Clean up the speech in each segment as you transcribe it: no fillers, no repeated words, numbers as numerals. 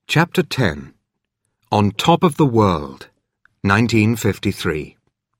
Chapter 10. On Top of the World, 1953.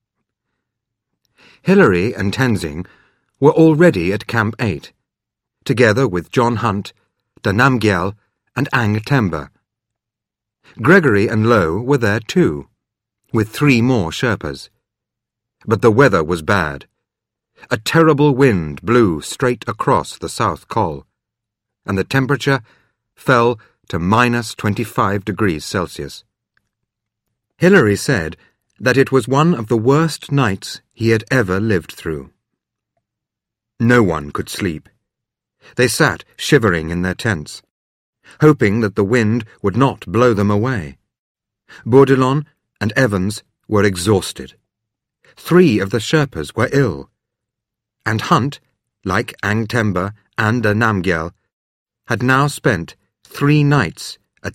Hillary and Tenzing were already at Camp 8, together with John Hunt, De Namgyal, and Ang Themba. Gregory and Low were there too, with 3 more Sherpas. But the weather was bad. A terrible wind blew straight across the South Col, and the temperature fell to minus 25 degrees Celsius. Hillary said that it was one of the worst nights he had ever lived through. No one could sleep. They sat shivering in their tents, hoping that the wind would not blow them away. Bourdillon and Evans were exhausted. 3 of the Sherpas were ill, and Hunt, like Ang Themba and De Namgyal, had now spent 3 nights at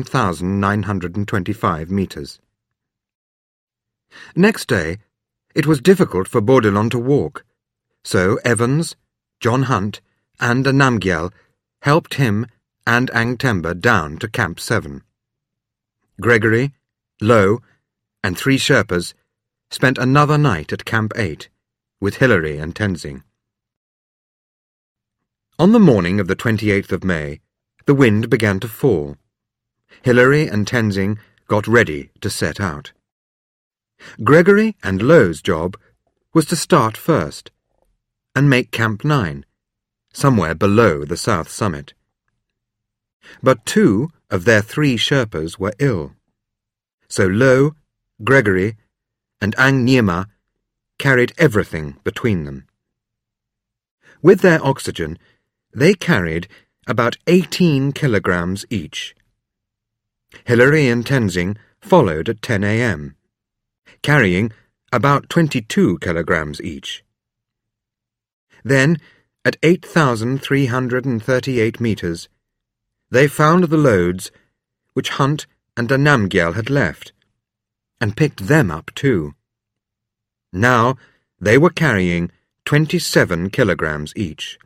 7,925 meters. Next day, it was difficult for Bourdillon to walk, so Evans, John Hunt, and De Namgyal helped him and Ang Themba down to Camp 7. Gregory, Low, and 3 Sherpas spent another night at Camp 8 with Hillary and Tenzing. On the morning of the 28th of May, the wind began to fall. Hillary and Tenzing got ready to set out. Gregory and Low's job was to start first and make Camp 9, somewhere below the south summit. But 2 of their 3 Sherpas were ill, so Low, Gregory, and Ang Nyema carried everything between them. With their oxygen, they carried about 18 kilograms each. Hillary and Tenzing followed at 10 a.m., carrying about 22 kilograms each. Then, at 8,338 meters, they found the loads which Hunt and De Namgyal had left, and picked them up too. Now they were carrying 27 kilograms each.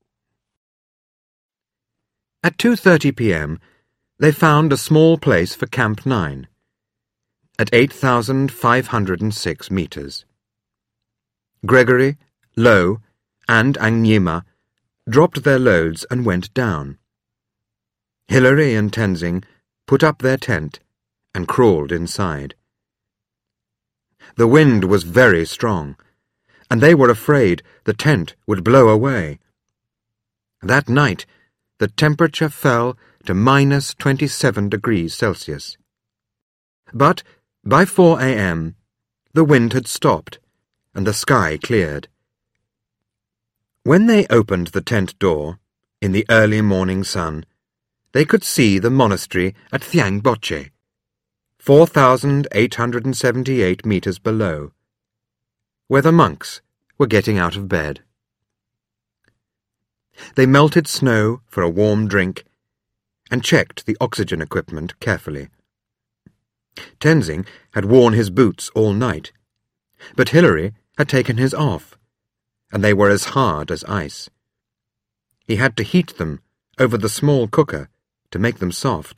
At 2:30 p.m., they found a small place for Camp 9, at 8,506 meters. Gregory, Low, and Ang Nyema dropped their loads and went down. Hillary and Tenzing put up their tent and crawled inside. The wind was very strong, and they were afraid the tent would blow away. That night, the temperature fell to minus 27 degrees Celsius. But by 4 a.m., the wind had stopped, and the sky cleared. When they opened the tent door, in the early morning sun, they could see the monastery at Thiang Boche, 4,878 meters below, where the monks were getting out of bed. They melted snow for a warm drink and checked the oxygen equipment carefully. Tenzing had worn his boots all night, but Hillary had taken his off, and they were as hard as ice. He had to heat them over the small cooker to make them soft.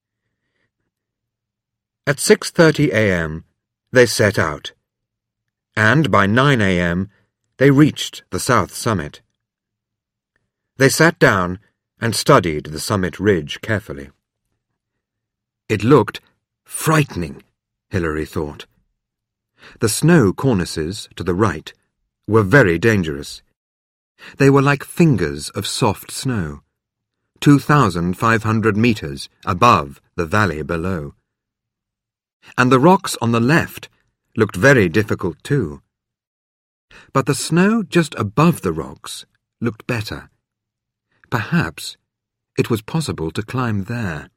At 6:30 a.m., they set out, and by 9 a.m., they reached the south summit. They sat down and studied the summit ridge carefully. It looked frightening, Hillary thought. The snow cornices to the right were very dangerous. They were like fingers of soft snow, 2,500 meters above the valley below. And the rocks on the left looked very difficult too. But the snow just above the rocks looked better. Perhaps it was possible to climb there.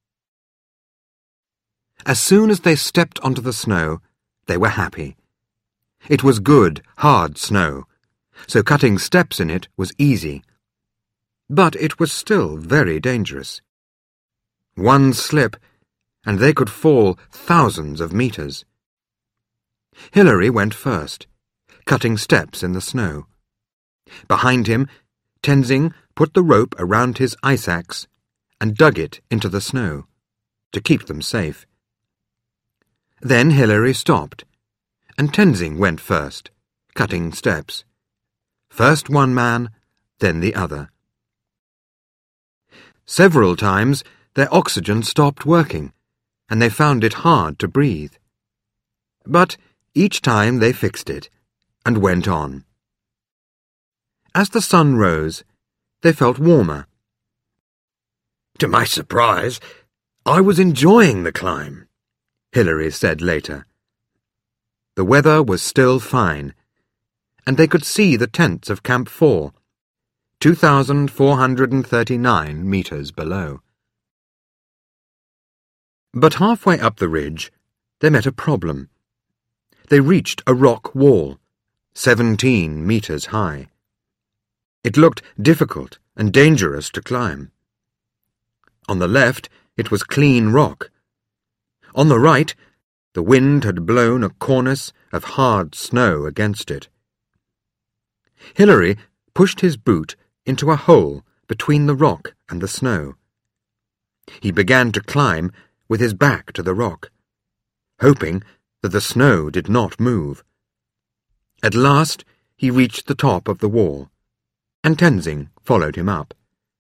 As soon as they stepped onto the snow, they were happy. It was good, hard snow, so cutting steps in it was easy. But it was still very dangerous. One slip, and they could fall thousands of meters. Hillary went first, cutting steps in the snow. Behind him, Tenzing put the rope around his ice axe and dug it into the snow. to keep them safe. Then Hilary stopped, and Tenzing went first, cutting steps. First one man, then the other. Several times their oxygen stopped working, and they found it hard to breathe. But each time they fixed it, and went on. As the sun rose, they felt warmer. To my surprise, I was enjoying the climb, Hilary said later. The weather was still fine, and they could see the tents of Camp 4, 2,439 metres below. But halfway up the ridge, they met a problem. They reached a rock wall, 17 metres high. It looked difficult and dangerous to climb. On the left, it was clean rock. On the right, the wind had blown a cornice of hard snow against it. Hilary pushed his boot into a hole between the rock and the snow. He began to climb with his back to the rock, hoping that the snow did not move. At last, he reached the top of the wall, and Tenzing followed him up.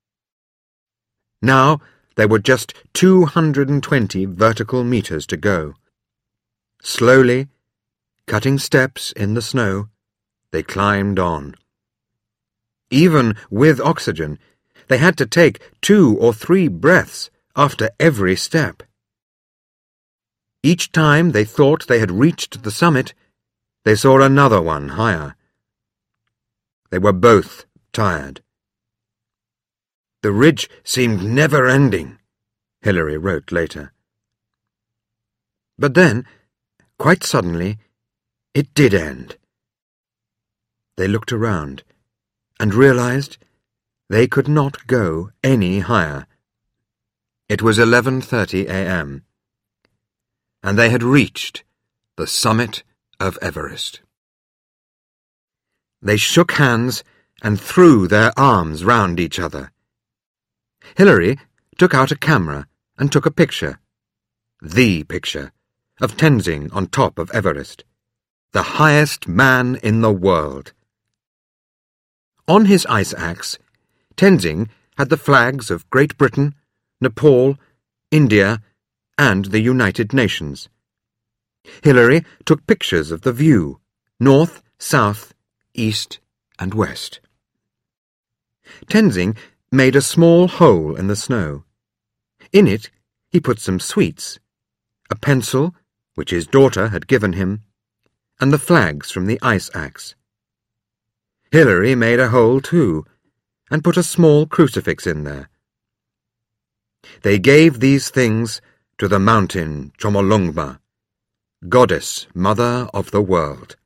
Now there were just 220 vertical metres to go. Slowly, cutting steps in the snow, they climbed on. Even with oxygen, they had to take 2 or 3 breaths after every step. Each time they thought they had reached the summit, they saw another one higher. They were both tired. The ridge seemed never-ending, Hilary wrote later. But then, quite suddenly, it did end. They looked around and realized they could not go any higher. It was 11:30 a.m., and they had reached the summit of Everest. They shook hands and threw their arms round each other. Hilary took out a camera and took a picture, the picture, of Tenzing on top of Everest, the highest man in the world. On his ice axe, Tenzing had the flags of Great Britain, Nepal, India, and the United Nations. Hilary took pictures of the view, north, south, east, and west. Tenzing made a small hole in the snow. In it, he put some sweets, a pencil, which his daughter had given him, and the flags from the ice axe. Hilary made a hole too, and put a small crucifix in there. They gave these things to the mountain Chomolungma, goddess, mother of the world.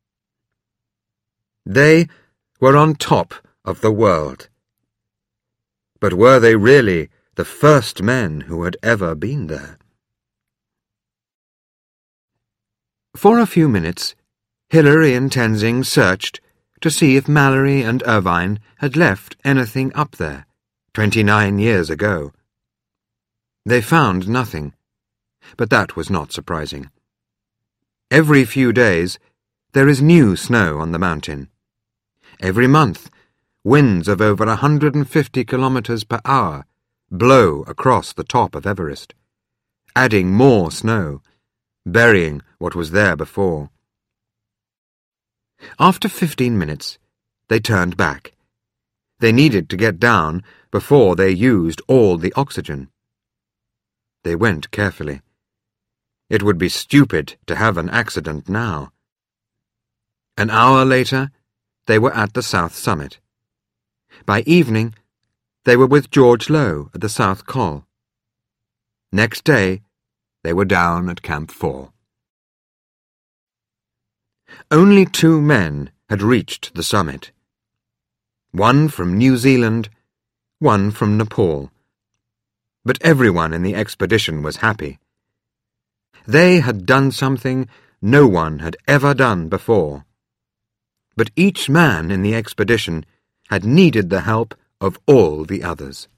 They were on top of the world. But were they really the first men who had ever been there? For a few minutes, Hilary and Tenzing searched to see if Mallory and Irvine had left anything up there 29 years ago. They found nothing, but that was not surprising. Every few days, there is new snow on the mountain. Every month, winds of over 150 kilometers per hour blow across the top of Everest, adding more snow, burying what was there before. After 15 minutes, they turned back. They needed to get down before they used all the oxygen. They went carefully. It would be stupid to have an accident now. An hour later, they were at the south summit. By evening, they were with George Low at the South Col. Next day, they were down at Camp 4. Only 2 men had reached the summit. One from New Zealand, one from Nepal. But everyone in the expedition was happy. They had done something no one had ever done before. But each man in the expedition had needed the help of all the others.